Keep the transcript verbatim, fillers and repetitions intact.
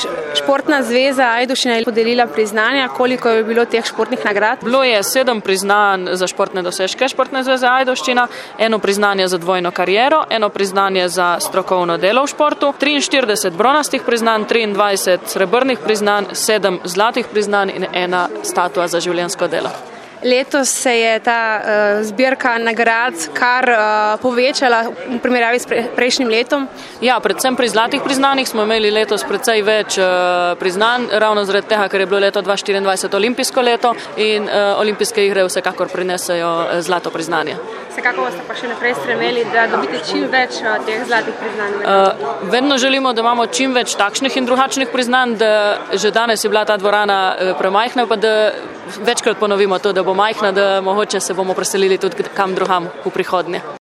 Športna zveza Ajdovščina je podelila priznanja, koliko je bilo teh športnih nagrad? Bilo je sedem priznanj za športne dosežke Športne zveze Ajdovščina, eno priznanje za dvojno kariero, eno priznanje za strokovno delo v športu, triinštirideset bronastih priznanj, triindvajset srebrnih priznanj, sedem zlatih priznanj in ena statua za življenjsko delo. Letos se je ta uh, zbirka nagrad kar uh, povečala v primerjavi s pre, prejšnjim letom. Ja, predvsem pri zlatih priznanjih smo imeli letos precej več uh, priznanj, ravno zaradi tega, ker je bilo leto dva tisoč štiriindvajset olimpijsko leto in uh, olimpijske igre vsekakor prinesejo uh, zlato priznanje. Vsekakor ste pa še naprej stremeli, da dobite čim več uh, teh zlatih priznanj. Uh, vedno želimo, da imamo čim več takšnih in drugačnih priznanj, da že danes je bila ta dvorana uh, premajhna, pa da večkrat ponovimo to, da bo majhna, da mogoče se bomo preselili tudi kam drugam v prihodnje.